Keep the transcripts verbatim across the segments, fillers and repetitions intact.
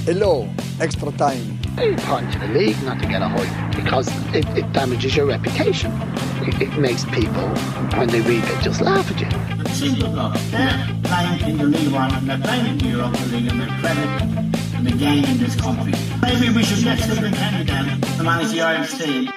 Hello, extra time. It's time to the league not to get a hoy because it, it damages your reputation. It, it makes people, when they read it, just laugh at you. But simple look, they're playing in the League One and they're playing in the Europa League and they're crediting the game in this country. Maybe we should get Stephen Kenny down to manage the Irish team.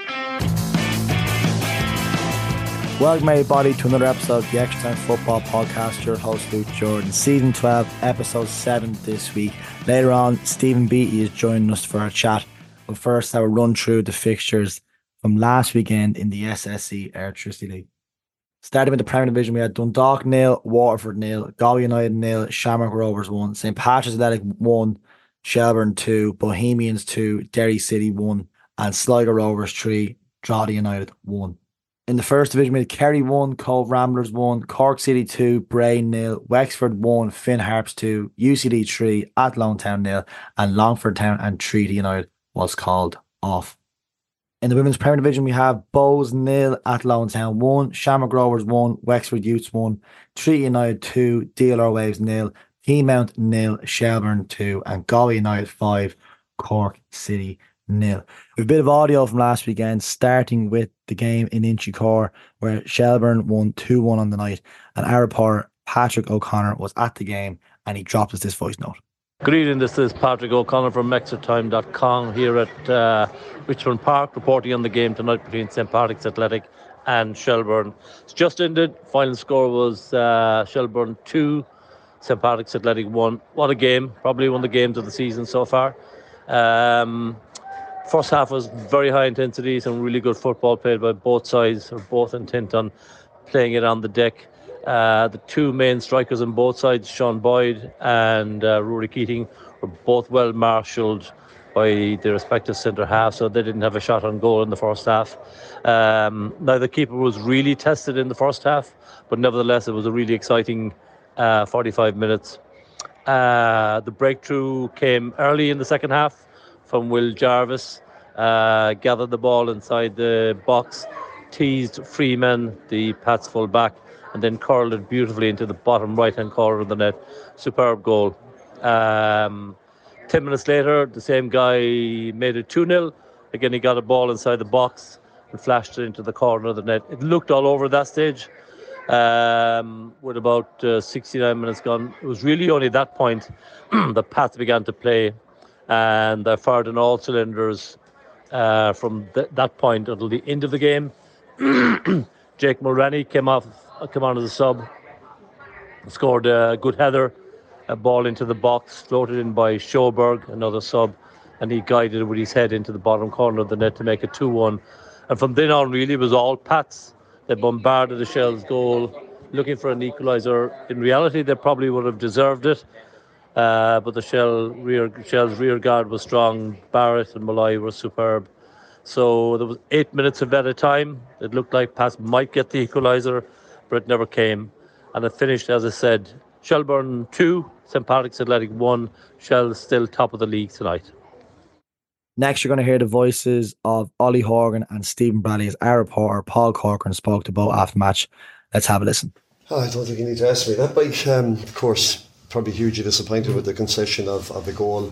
Welcome everybody to another episode of the Extra Time Football Podcast. Your host Luke Jordan, Season twelve, Episode seven this week. Later on, Stephen Beattie is joining us for a chat. But first, I will run through the fixtures from last weekend in the S S E Electricity League. Starting with the Premier Division, we had Dundalk nil, Waterford nil, Galway United nil, Shamrock Rovers one, Saint Patrick's Athletic one, Shelbourne two, Bohemians two, Derry City one, and Sligo Rovers three, Drogheda United one. In the first division, we had Kerry one, Cove Ramblers one, Cork City two, Bray nil, Wexford one, Finn Harps two, U C D three, Athlone Town nil, and Longford Town and Treaty United was called off. In the Women's Premier Division, we have Bows nil, Athlone Town one, Shamrock Rovers one, Wexford Youths one, Treaty United two, D L R Waves nil, Peamount nil, Shelbourne two, and Galway United five, Cork City nil. We have a bit of audio from last weekend, starting with the game in Inchicore, where Shelbourne won two one on the night, and our reporter Patrick O'Connor was at the game and he dropped us this voice note. Good evening, this is Patrick O'Connor from extra time dot com here at uh, Richmond Park, reporting on the game tonight between Saint Patrick's Athletic and Shelbourne. It's just ended. Final score was uh, Shelbourne two, Saint Patrick's Athletic one. What a game, probably one of the games of the season so far. Um, First half was very high intensity, some really good football played by both sides, or both intent on playing it on the deck. Uh, the two main strikers on both sides, Sean Boyd and uh, Rory Keating, were both well marshalled by their respective centre half, so they didn't have a shot on goal in the first half. Um, now, the keeper was really tested in the first half, but nevertheless, it was a really exciting uh, forty-five minutes. Uh, the breakthrough came early in the second half from Will Jarvis, uh, gathered the ball inside the box, teased Freeman, the Pats full back, and then curled it beautifully into the bottom right-hand corner of the net. Superb goal. Um, ten minutes later, the same guy made it two nil. Again, he got a ball inside the box and flashed it into the corner of the net. It looked all over at that stage. Um, with about uh, sixty-nine minutes gone, it was really only at that point the Pats began to play, and they fired on all cylinders uh, from th- that point until the end of the game. Jake Mulroney came off, came on as a sub, scored a good header, a ball into the box, floated in by Schoberg, another sub, and he guided it with his head into the bottom corner of the net to make it two one. And from then on, really, it was all Pats. They bombarded the Shells' goal, looking for an equaliser. In reality, they probably would have deserved it. Uh, but the Shell rear, Shell's rear guard was strong. Barrett and Malloy were superb. So there was eight minutes of added time. It looked like Pats might get the equaliser, but it never came. And it finished, as I said, Shelbourne two, Saint Patrick's Athletic one. Shell still top of the league tonight. Next, you're going to hear the voices of Ollie Horgan and Stephen Bradley as our reporter Paul Corcoran spoke to both after the match. Let's have a listen. Oh, I don't think you need to ask me that, but um, of course, probably hugely disappointed with the concession of, of the goal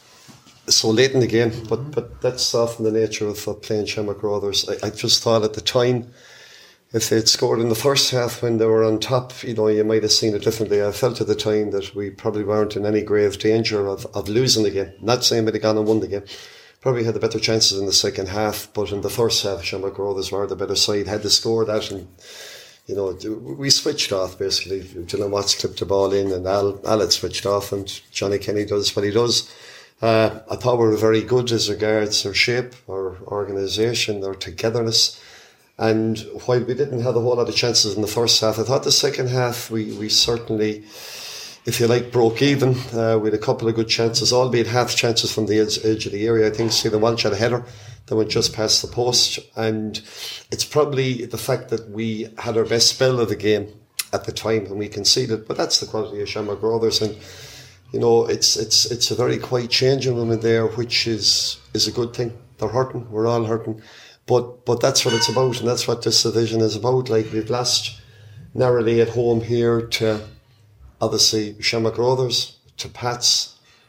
so late in the game, but but that's often the nature of uh, playing Shamrock Rovers. I, I just thought at the time, if they'd scored in the first half when they were on top, you know, you might have seen it differently. I felt at the time that we probably weren't in any grave danger of, of losing the game. Not saying we'd have gone and won the game. Probably had the better chances in the second half, but in the first half, Shamrock Rovers were the better side, had to score that, and you know, we switched off basically. Dylan Watts clipped the ball in and Al, Al had switched off, and Johnny Kenny does what he does. Uh, I thought we were very good as regards our shape, our organisation, our togetherness. And while we didn't have a whole lot of chances in the first half, I thought the second half we, we certainly, if you like, broke even. Uh, we had a couple of good chances, albeit half chances from the edge, edge of the area. I think Stephen Walsh had a header that went just past the post, and it's probably the fact that we had our best spell of the game at the time and we conceded, but that's the quality of Shamrock Rovers. And you know, it's it's it's a very quiet changing room in there, which is is a good thing. They're hurting, we're all hurting, but but that's what it's about, and that's what this division is about. Like, we've lost narrowly at home here to obviously Shamrock Rovers, to Pats,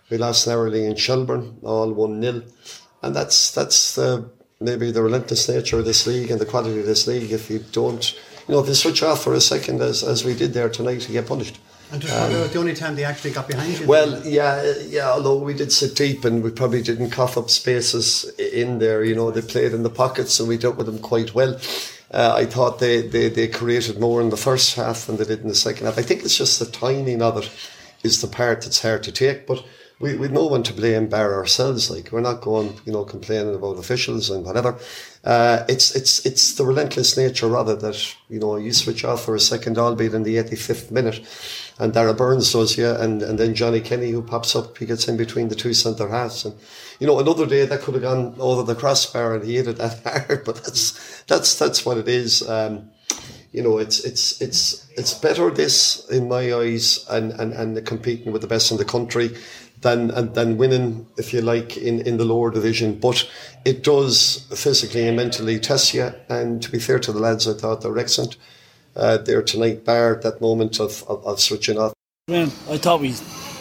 We lost narrowly in Shelburne, all one nil. And that's that's the, maybe the relentless nature of this league and the quality of this league. If you don't, you know, if you switch off for a second, as, as we did there tonight, you get punished. And just um, the only time they actually got behind you? Well, yeah, yeah. Although we did sit deep and we probably didn't cough up spaces in there. You know, they played in the pockets and we dealt with them quite well. Uh, I thought they, they, they created more in the first half than they did in the second half. I think it's just the timing of it is the part that's hard to take. But we we've no one to blame bar ourselves. Like, we're not going, you know, complaining about officials and whatever. Uh, it's it's it's the relentless nature rather that, you know, you switch off for a second, albeit in the eighty-fifth minute, and Dara Burns does, yeah, and, and then Johnny Kenny, who pops up, he gets in between the two centre halves, and you know, another day that could have gone over the crossbar and he hit it that hard, but that's that's that's what it is. Um, you know, it's it's it's it's better this in my eyes, and and and competing with the best in the country, than and than winning, if you like, in, in the lower division. But it does physically and mentally test you. And to be fair to the lads, I thought they were excellent uh, there tonight, bar that moment of, of, of switching off. Man, I thought we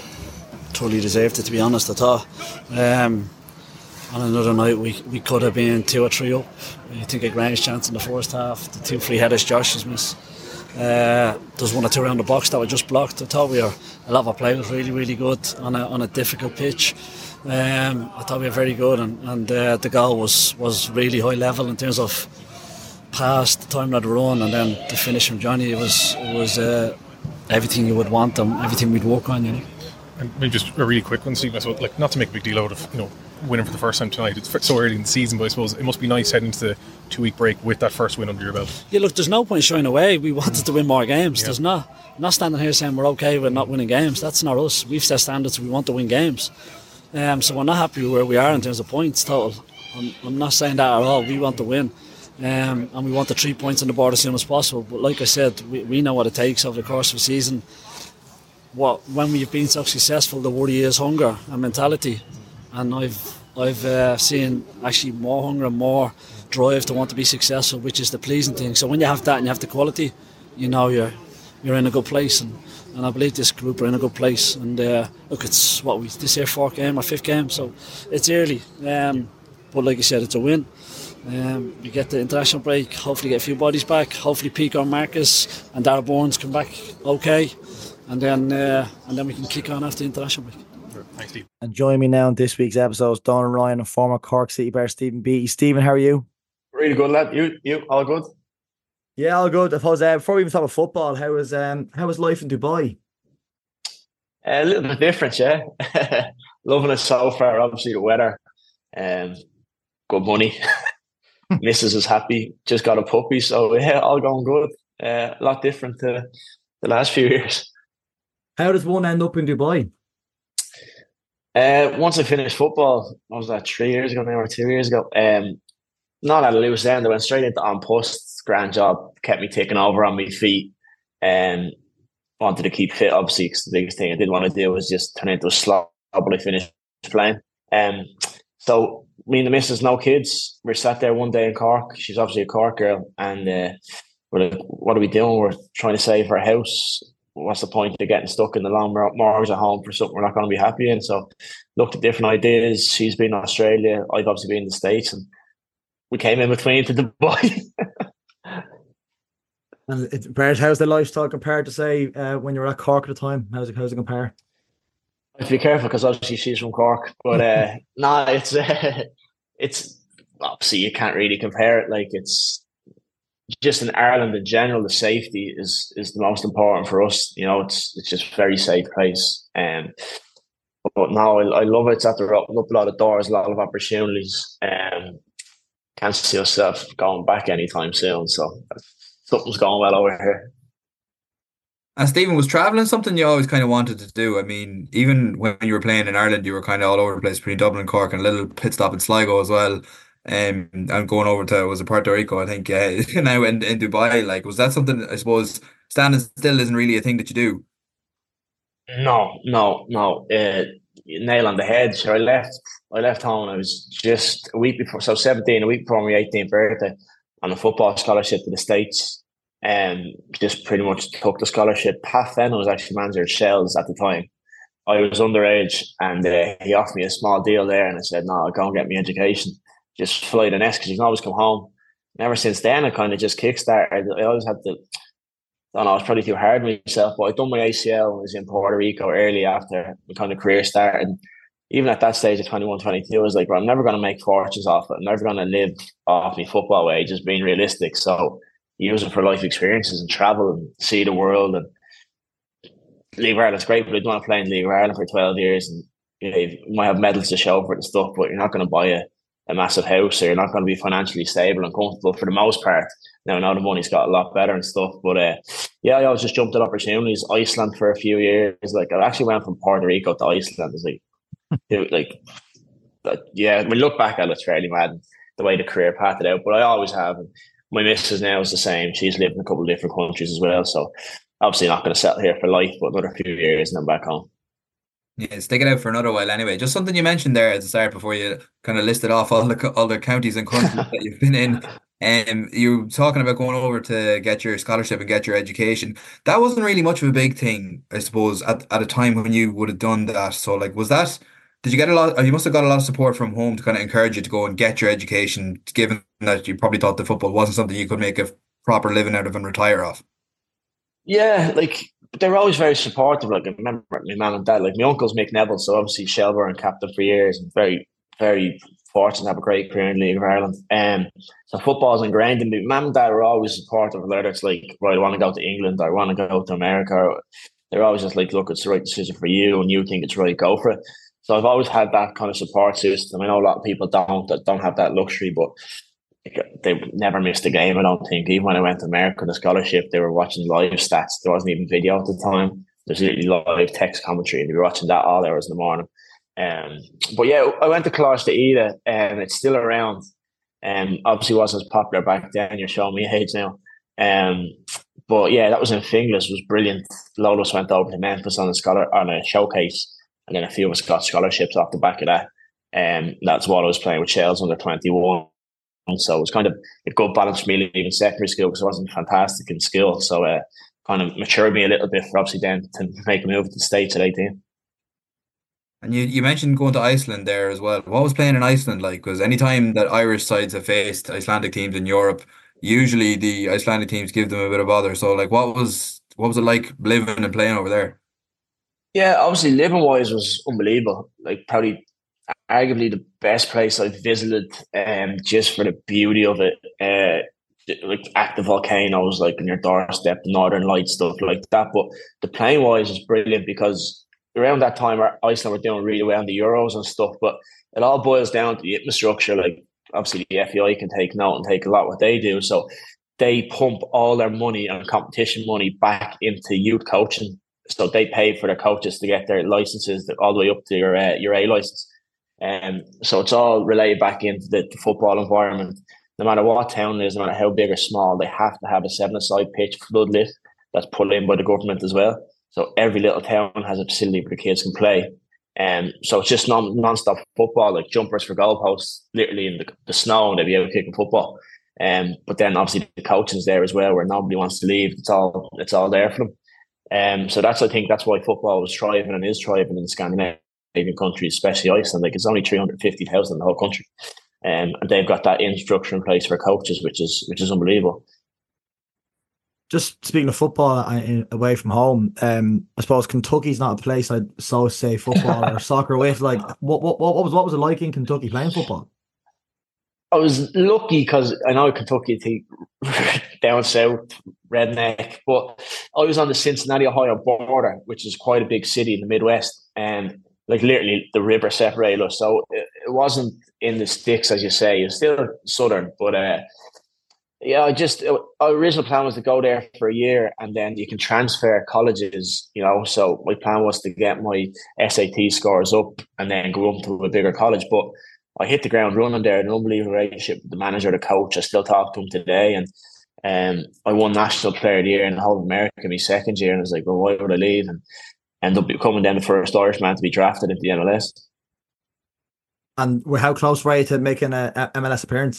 totally deserved it, to be honest. I thought um, on another night we, we could have been two or three up. I think a grand chance in the first half. The two free headers Josh has missed. Uh, there's one or two around the box that were just blocked. I thought we were, a lot of our play was really, really good on a on a difficult pitch. Um, I thought we were very good, and, and uh, the goal was, was really high level in terms of pass, the time of the run, and then the finish from Johnny. It was it was uh, everything you would want and everything we'd work on, you know. And maybe just a really quick one, Stephen. So, like, not to make a big deal out of, you know, winning for the first time tonight. It's so early in the season, but I suppose it must be nice heading into the two-week break with that first win under your belt. Yeah, look, there's no point shying away. We wanted to win more games. Yeah. There's not not standing here saying we're okay with not winning games. That's not us. We've set standards. We want to win games. Um, so we're not happy with where we are in terms of points total. I'm, I'm not saying that at all. We want to win. Um, and we want the three points on the board as soon as possible. But like I said, we, we know what it takes over the course of a season. What when we've been so successful, the worry is hunger and mentality. And I've I've uh, seen actually more hunger and more drive to want to be successful, which is the pleasing thing. So when you have that and you have the quality, you know you're you're in a good place. And, and I believe this group are in a good place. And uh, look, it's what we this year fourth game or fifth game, so it's early. Um, but like you said, it's a win. Um, we get the international break. Hopefully, get a few bodies back. Hopefully, Pico and Marcus and Dara Burns come back okay. And then uh, and then we can kick on after the international break. Thanks, Steve. And join me now in this week's episode is Donald Ryan and former Cork City Bear Stephen Beattie. Stephen, how are you? Really good, lad. You, you, all good? Yeah, all good. I suppose uh, before we even talk about football, how was um how was life in Dubai? Uh, a little bit different, yeah. Loving it so far. Obviously, the weather, um, good money. Missus is happy. Just got a puppy, so yeah, all going good. Uh, a lot different to the last few years. How does one end up in Dubai? Uh, once I finished football, what was that, three years ago now or two years ago? Um, not at a loose end. I went straight into on post. Grand job, kept me taking over on my feet, and wanted to keep fit. Obviously, because the biggest thing I didn't want to do was just turn into a slob when I finished playing. Um, so me and the missus, no kids. We sat there one day in Cork. She's obviously a Cork girl, and uh, we're like, "What are we doing? We're trying to save our house. What's the point of getting stuck in the long mortgage at home for something we're not going to be happy in?" So looked at different ideas. She's been in Australia. I've obviously been in the States, and we came in between to Dubai. And it's, how's the lifestyle compared to, say, uh, when you were at Cork at the time? How's it, how's it compare? I have to be careful because obviously she's from Cork. But uh, no, nah, it's, uh, it's obviously you can't really compare it. Like, it's just in Ireland in general, the safety is is the most important for us. You know, it's it's just a very safe place. Um, but now I, I love it. It's after opening up a lot of doors, a lot of opportunities. Um, can't see yourself going back anytime soon. So something's going well over here. And Stephen, was travelling something you always kind of wanted to do? I mean, even when you were playing in Ireland, you were kind of all over the place between Dublin, Cork, and a little pit stop in Sligo as well. Um, and going over to, was it Puerto Rico, I think, yeah, now in, in Dubai. Like, was that something, I suppose, standing still isn't really a thing that you do? No, no, no. Uh, nail on the head. So I left, I left home. I was just a week before, so seventeen, a week before my eighteenth birthday, on a football scholarship to the States. And um, just pretty much took the scholarship. Pat Fenn was actually manager of Shells at the time. I was underage, and uh, he offered me a small deal there, and I said, no, I'll go and get my education. Just fly the nest, because you can always come home. And ever since then, I kind of just kickstarted. I always had to, I don't know, it's probably too hard on myself, but I'd done my A C L, I was in Puerto Rico early after my kind of career started. And even at that stage of twenty-one, twenty-two, I was like, well, I'm never going to make fortunes off it. I'm never going to live off my football wage, just being realistic. So use it for life experiences and travel and see the world. And League of Ireland's great, but I don't want to play in League of Ireland for twelve years, and you know, you might have medals to show for it and stuff, but you're not going to buy a, a massive house, or you're not going to be financially stable and comfortable for the most part. Now, now the money's got a lot better and stuff, but uh, yeah, I always just jumped at opportunities. Iceland for a few years, like I actually went from Puerto Rico to Iceland. It's like, it, like, but yeah, when we look back at it, it's fairly mad the way the career pathed out. But I always have. And my missus now is the same. She's lived in a couple of different countries as well, so obviously not going to settle here for life, but another few years and then back home. Yeah, stick it out for another while anyway. Just something you mentioned there at the start before you kind of listed off all the all the counties and countries that you've been in. And um, you were talking about going over to get your scholarship and get your education. That wasn't really much of a big thing, I suppose, at, at a time when you would have done that. So, like, was that, did you get a lot, you must have got a lot of support from home to kind of encourage you to go and get your education, given that you probably thought the football wasn't something you could make a proper living out of and retire off? Yeah, like, they were always very supportive. Like, I remember my mum and dad, like, my uncle's Mick Neville, so obviously Shelbourne captain for years, and very, very fortunate to have a great career in League of Ireland. Um, so football's ingrained in me. Mum and dad were always supportive, whether it's like, right, I want to go to England, or I want to go to America. Or they're always just like, look, it's the right decision for you, and you think it's right, go for it. So I've always had that kind of support system. I know a lot of people don't that don't have that luxury, but they never missed a game, I don't think. Even when I went to America on a scholarship, they were watching live stats. There wasn't even video at the time. There's literally live text commentary, and they were watching that all hours in the morning. Um, but yeah, I went to Coláiste Ida, and it's still around. Um, obviously wasn't as popular back then. You're showing me age now. Um, but yeah, that was in Finglas. It was brilliant. Lotus went over to Memphis on a scholar on a showcase, and then a few of us got scholarships off the back of that. And um, that's what I was playing with Shells under twenty-one. So it was kind of a good balance for me leaving secondary school, because I wasn't fantastic in skill. So uh, kind of matured me a little bit for obviously then to make a move to the States at eighteen. And you, you mentioned going to Iceland there as well. What was playing in Iceland like? Because any time that Irish sides have faced Icelandic teams in Europe, usually the Icelandic teams give them a bit of bother. So like, what was what was it like living and playing over there? Yeah, obviously living wise was unbelievable. Like, probably arguably the best place I've visited, um, just for the beauty of it. Uh, like active volcanoes, like in your doorstep, Northern Lights, stuff like that. But the playing wise is brilliant, because around that time, Iceland were doing really well in the Euros and stuff. But it all boils down to the infrastructure. Like, obviously the F A I can take note and take a lot what they do. So they pump all their money and competition money back into youth coaching. So they pay for their coaches to get their licenses all the way up to your uh, your A license. Um, so it's all relayed back into the, the football environment. No matter what town it is, no matter how big or small, they have to have a seven-a-side pitch, floodlit, that's put in by the government as well. So every little town has a facility where the kids can play. Um, so it's just non, non-stop football, like jumpers for goalposts, literally in the, the snow, and they'll be out kicking football. Um, but then obviously the coaching's there as well, where nobody wants to leave. It's all it's all there for them. Um, so that's I think that's why football was thriving and is thriving in Scandinavia. Countries, especially Iceland. Like, it's only three hundred fifty thousand in the whole country, um, and they've got that infrastructure in place for coaches, which is which is unbelievable. Just speaking of football away from home, um, I suppose Kentucky's not a place I'd so say football or soccer with. Like, what what what was what was it like in Kentucky playing football? I was lucky because I know Kentucky, think down south, redneck, but I was on the Cincinnati, Ohio border, which is quite a big city in the Midwest, and like literally the river separated us. So it, it wasn't in the sticks, as you say. It was still southern, but uh, yeah, I just, it, our original plan was to go there for a year, and then you can transfer colleges, you know. So my plan was to get my S A T scores up and then go up to a bigger college. But I hit the ground running there, an unbelievable relationship with the manager, the coach. I still talk to him today. And um, I won National Player of the Year in the whole of America my second year. And I was like, well, why would I leave? And end up becoming then the first Irishman to be drafted into the M L S. And how close were you to making a M L S appearance?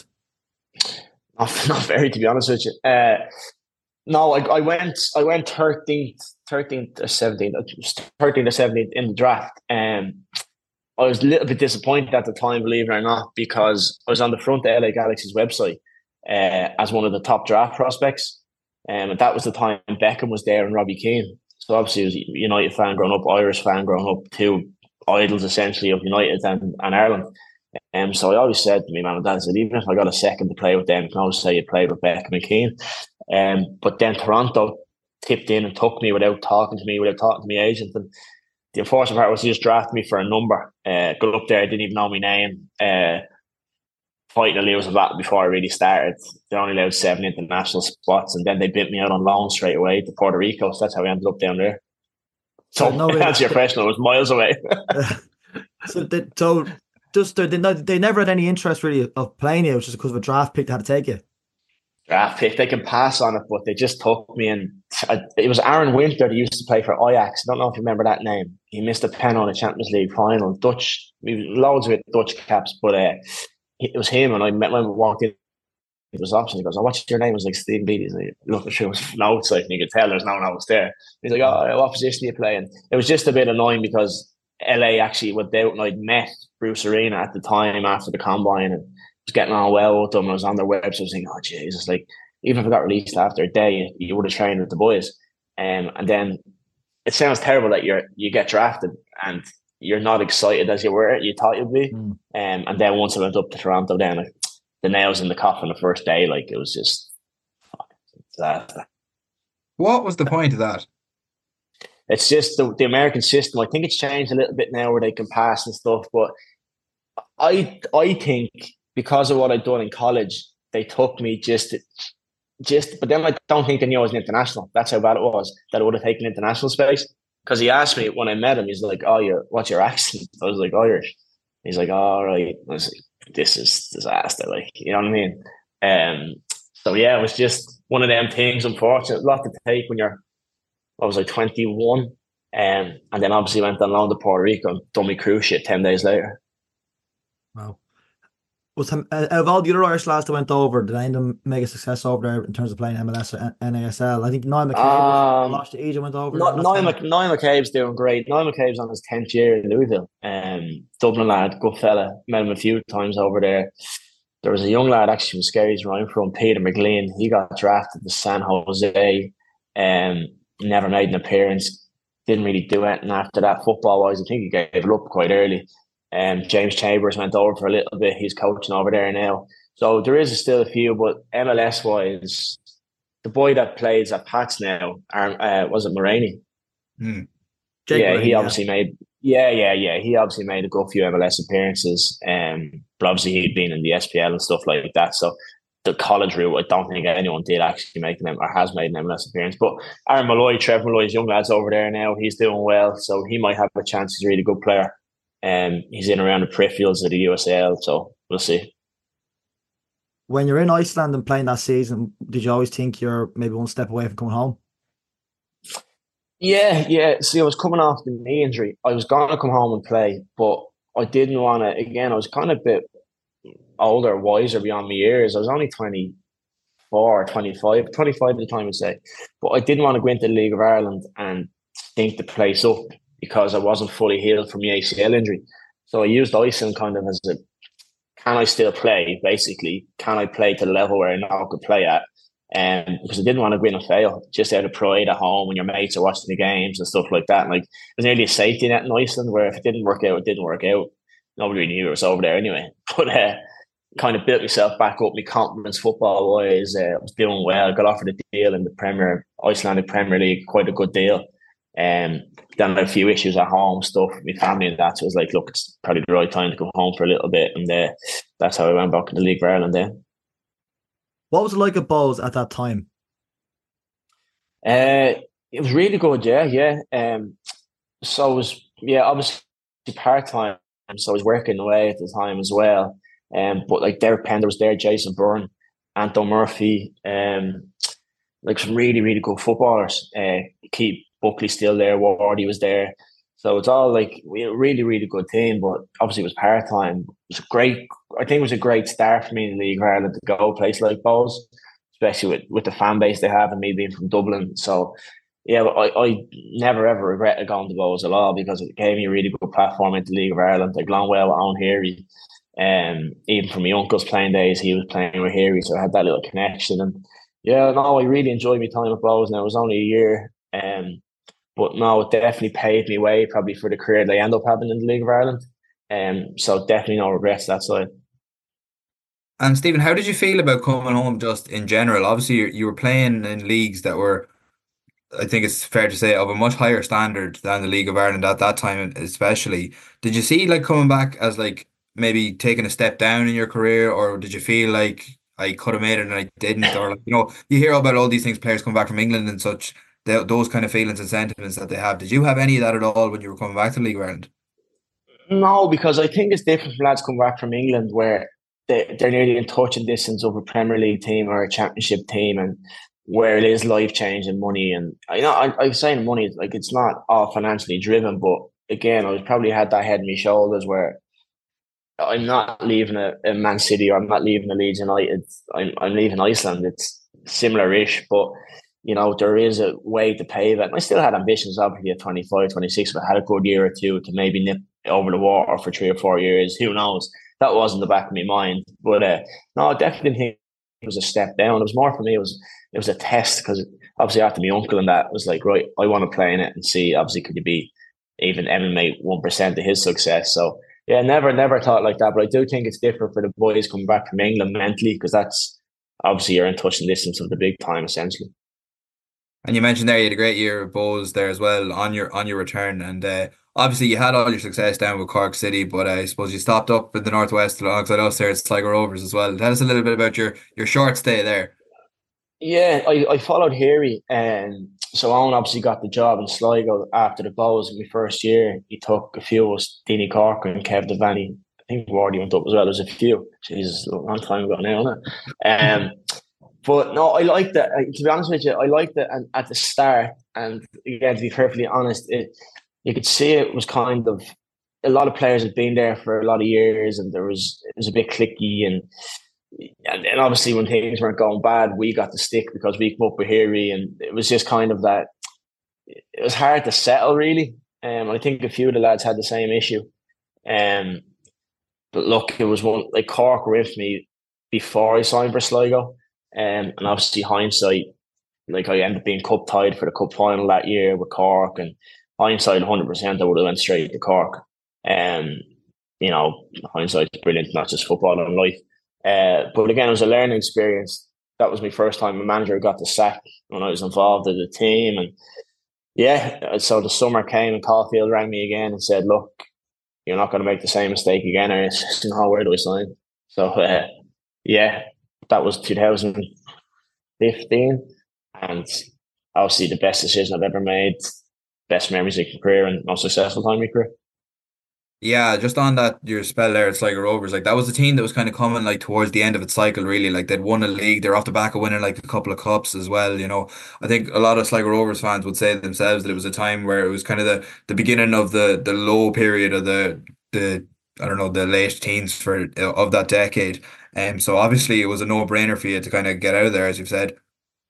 Not, not very, to be honest with you. Uh, no, I, I went I went thirteenth thirteenth or seventeenth, thirteenth or seventeenth in the draft. Um, I was a little bit disappointed at the time, believe it or not, because I was on the front of L A Galaxy's website uh, as one of the top draft prospects. Um, and that was the time Beckham was there and Robbie Keane. So obviously, I was a United fan growing up, Irish fan growing up, two idols essentially of United and, and Ireland. Um, so I always said to me, man and dad, I said, even if I got a second to play with them, I can always say you played with Beckham and Keane. Um, but then Toronto tipped in and took me without talking to me, without talking to my agent. And the unfortunate part was he just drafted me for a number. Uh, got up there, didn't even know my name. Uh, fighting a losing battle before I really started. They only allowed seven international spots, and then they bit me out on loan straight away to Puerto Rico. So that's how I ended up down there. So, no, to answer your question, it was miles away. so, they, so just they, they never had any interest really of playing you, just because of a draft pick they had to take you. Draft pick, they can pass on it, but they just took me. And I, it was Aaron Winter that used to play for Ajax. I don't know if you remember that name. He missed a pen on a Champions League final. Dutch, loads of it, Dutch caps, but uh, it was him. And I met when we walked in. It was options. He goes, "Oh, what's your name?" I was like, Stephen Beattie. He's like, looking through his notes, like, and you could tell there's no one else there. He's like, "Oh, what position are you playing?" It was just a bit annoying because L A actually went out, and I'd met Bruce Arena at the time after the combine and was getting on well with them. I was on their website. I was thinking, "Oh, Jesus!" Like, even if I got released after a day, you would have trained with the boys. Um, and then it sounds terrible that you're you get drafted and you're not excited as you were you thought you'd be. Mm. Um, and then once I went up to Toronto, then like, the nails in the coffin the first day, like it was just disaster. What was the point of that? It's just the, the American system. I think it's changed a little bit now where they can pass and stuff, but I I think because of what I'd done in college, they took me just just but then I don't think they knew I was an international. That's how bad it was, that I would have taken international space. Because he asked me when I met him, he's like, "Oh, you're what's your accent?" I was like, "Irish." He's like, "All right." I was like, this is disaster, like, you know what I mean? Um, so yeah, it was just one of them things, unfortunate, a lot to take when you're, I was like twenty-one, um, and then obviously went on loan to Puerto Rico and done my cruise shit ten days later. Wow. Was uh, out of all the other Irish lads that went over, did any of them make a success over there in terms of playing M L S or N A S L? I think Niall McCabe um, lost to Egypt, went over. No, Niall, Mc, Niall McCabe's doing great. Niall McCabe's on his tenth year in Louisville. Um, Dublin lad, good fella. Met him a few times over there. There was a young lad actually from Skerries where I'm from, Peter McLean. He got drafted to San Jose. Um, never made an appearance. Didn't really do anything after that football-wise. I think he gave it up quite early. Um, James Chambers went over for a little bit. He's coaching over there now. So there is still a few, but M L S-wise, the boy that plays at Pats now, uh, was it Moraney? Hmm. Yeah, Moraney, he obviously yeah. made... Yeah, yeah, yeah. He obviously made a good few M L S appearances. Um, but obviously he'd been in the S P L and stuff like that. So the college route, I don't think anyone did actually make an or has made an M L S appearance. But Aaron Malloy, Trevor Malloy's young lad's over there now. He's doing well, so he might have a chance. He's a really good player. Um, he's in around the peripherals of the U S L, so we'll see. When you're in Iceland and playing that season, did you always think you're maybe one step away from coming home? Yeah, yeah. See, I was coming off the knee injury. I was going to come home and play, but I didn't want to. Again, I was kind of a bit older, wiser beyond my years. I was only twenty-four, twenty-five, twenty-five at the time, I'd say. But I didn't want to go into the League of Ireland and stink the place up because I wasn't fully healed from my A C L injury. So I used Iceland kind of as a, can I still play, basically? Can I play to the level where I know I could play at? Um, because I didn't want to win and fail, just out of pride at home when your mates are watching the games and stuff like that. And like, it was nearly a safety net in Iceland where if it didn't work out, it didn't work out. Nobody really knew it was over there anyway. But uh, kind of built myself back up, my confidence football wise. Uh, I was doing well. I got offered a deal in the Premier Icelandic Premier League, quite a good deal. Um, then I had a few issues at home, stuff with my family and that. So it was like, look, it's probably the right time to come home for a little bit. And uh, that's how I went back to the League of Ireland then. What was it like at Bohs at that time? Uh, it was really good, yeah, yeah. Um, so it was, yeah, obviously part-time, so I was working away at the time as well. Um, but like Derek Pender was there, Jason Byrne, Anton Murphy, um, like some really, really good footballers. Uh, Keith Buckley still there, Wardy was there. So it's all like we had a really, really good team, but obviously it was part-time. It was a great, I think it was a great start for me in the League of Ireland to go a place like Bohs, especially with, with the fan base they have and me being from Dublin. So yeah, but I, I never ever regretted going to Bohs at all because it gave me a really good platform into the League of Ireland. Like long well with Owen Heary, um, even from my uncle's playing days, he was playing with Heary, so I had that little connection. And yeah, no, I really enjoyed my time at Bohs. Now it was only a year, um, but no, it definitely paved me way probably for the career that I end up having in the League of Ireland. Um, so definitely no regrets that side. And Stephen, how did you feel about coming home just in general? Obviously, you, you were playing in leagues that were, I think it's fair to say, of a much higher standard than the League of Ireland at that time, especially. Did you see like coming back as like maybe taking a step down in your career, or did you feel like I could have made it and I didn't? Or like, you know, you hear about all these things, players come back from England and such, they, those kind of feelings and sentiments that they have. Did you have any of that at all when you were coming back to the League of Ireland? No, because I think it's different for lads coming back from England where they, they're nearly in touch and distance of a Premier League team or a Championship team, and where it is life changing money. And I know I, I'm saying money, like it's not all financially driven, but again, I was probably had that head on my shoulders where I'm not leaving a, a Man City or I'm not leaving a Leeds United. I'm I'm leaving Iceland. It's similar-ish, but you know, there is a way to pave it. And I still had ambitions, obviously, at twenty-five, twenty-six, but I had a good year or two to maybe nip over the water for three or four years. Who knows? That was in the back of my mind. But uh, no, I definitely think it was a step down. It was more for me, it was it was a test because obviously after my uncle and that was like, right, I want to play in it and see, obviously, could you be even emulate one percent of his success? So yeah, never, never thought like that. But I do think it's different for the boys coming back from England mentally because that's obviously you're in touch and distance of the big time, essentially. And you mentioned there you had a great year at Bohs there as well on your on your return, and uh, obviously you had all your success down with Cork City, but uh, I suppose you stopped up in the Northwest alongside us there at Sligo Rovers as well. Tell us a little bit about your your short stay there. Yeah, I, I followed Heary, and so Owen obviously got the job in Sligo after the Bohs in my first year. He took a few of us, Dini Cork and Kev Devaney. I think Wardy went up as well. There's a few. Jesus, a long time ago now, isn't it? Um, but no, I liked it. To be honest with you, I liked it and at the start. And again, to be perfectly honest, it you could see it was kind of a lot of players had been there for a lot of years, and there was it was a bit clicky and. And, and obviously when things weren't going bad, we got the stick because we came up with Heary, and it was just kind of that it was hard to settle really. Um, I think a few of the lads had the same issue. Um, but look, it was one like Cork were with me before I signed for Sligo. Um, and obviously hindsight, like I ended up being cup tied for the cup final that year with Cork, and hindsight one hundred percent I would have went straight to Cork. Um, you know, hindsight's brilliant, not just football and life. Uh, but again, it was a learning experience. That was my first time a manager got the sack when I was involved in the team. And yeah, so the summer came and Caulfield rang me again and said, look, you're not going to make the same mistake again. And I said, no, where do I sign? So uh, yeah, that was two thousand fifteen. And obviously the best decision I've ever made, best memories of my career and most successful time in my career. Yeah, just on that, your spell there at Sligo Rovers, like that was a team that was kind of coming like towards the end of its cycle, really. Like they'd won a league, they're off the back of winning like a couple of cups as well. You know, I think a lot of Sligo Rovers fans would say themselves that it was a time where it was kind of the, the beginning of the the low period of the the I don't know the late teens for of that decade. And um, so obviously it was a no brainer for you to kind of get out of there, as you've said.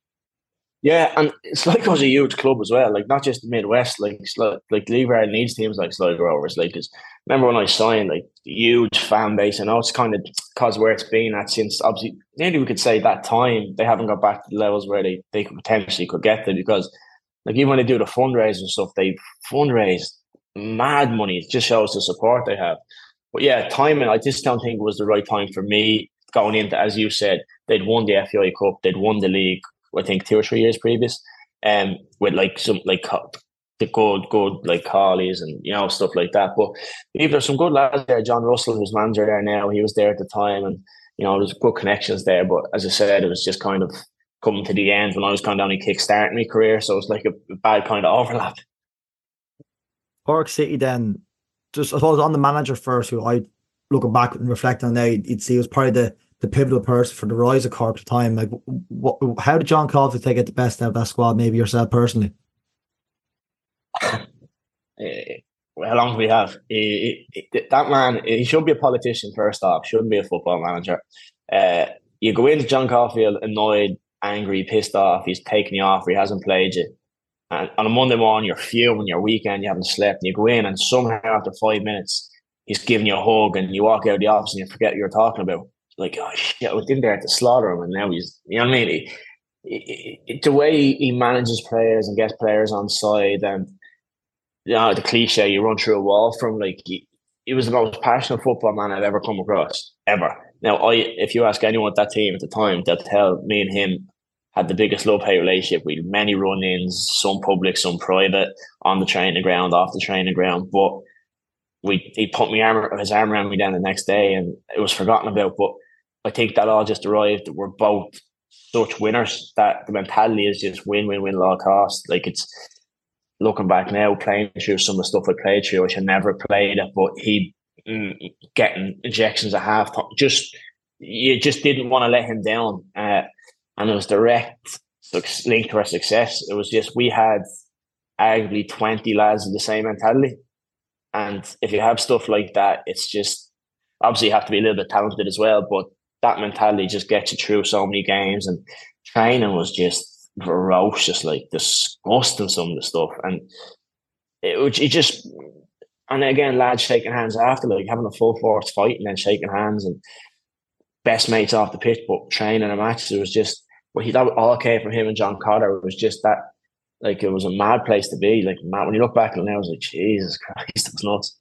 Yeah, and Sligo's a huge club as well. Like not just the Midwest. Like like League of Ireland needs teams like Sligo Rovers. Like, cause remember when I signed, like huge fan base. I know it's kind of because where it's been at since obviously maybe we could say that time they haven't got back to the levels where they they could potentially could get to, because like even when they do the fundraising and stuff, they fundraise mad money. It just shows the support they have. But yeah, timing. I just don't think it was the right time for me going into, as you said, they'd won the F A I Cup, they'd won the league. I think two or three years previous, um, with like some like the good, good like Collies and you know stuff like that. But even there's some good lads there. John Russell, who's manager there now, he was there at the time, and you know there's good connections there. But as I said, it was just kind of coming to the end when I was kind of only kick-starting my career, so it's like a bad kind of overlap. Cork City, then, just I suppose on the manager first, who I looking back and reflecting on now, you'd see was probably the. the pivotal person for the rise of Cork at the time. Like, what? How did John Caulfield take it the best out of that squad? Maybe yourself personally. Uh, how long do we have? He, he, that man, he should be a politician first off. Shouldn't be a football manager. Uh, you go into John Caulfield annoyed, angry, pissed off. He's taken you off. He hasn't played you. And on a Monday morning, you're fuming, your weekend, you haven't slept, and you go in, and somehow after five minutes, he's giving you a hug, and you walk out of the office and you forget what you're talking about. Like, oh shit, I was in there to slaughter him, and now he's, you know what I mean? He, he, he, the way he manages players and gets players on side, and you know, the cliche, you run through a wall from, like, he, he was the most passionate football man I've ever come across, ever. Now, I, if you ask anyone at that team at the time, they'll tell me and him had the biggest love-hate relationship. We had many run-ins, some public, some private, on the training ground, off the training ground. But we he put me arm, his arm around me then the next day, and it was forgotten about. But I think that all just arrived. We're both such winners that the mentality is just win, win, win at all costs. Like, it's looking back now, playing through some of the stuff I played through, which I never played it, but he mm, getting injections at half time, just you just didn't want to let him down. Uh, and it was direct link to our success. It was just, we had arguably twenty lads with the same mentality. And if you have stuff like that, it's just, obviously you have to be a little bit talented as well, but that mentality just gets you through so many games. And training was just ferocious, like disgusting, some of the stuff. And it, it just, and again, lads shaking hands after, like having a full force fight and then shaking hands, and best mates off the pitch, but training and matches, it was just, well, he, that all came from him and John Cotter. It was just that, like, it was a mad place to be. Like, Matt, when you look back on it now, I was like, Jesus Christ, it was nuts.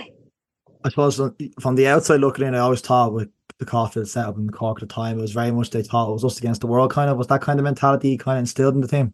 I suppose from the outside looking in, I always thought with the Caulfield setup in Cork at the time, it was very much, they thought it was us against the world, kind of. Was that kind of mentality kind of instilled in the team?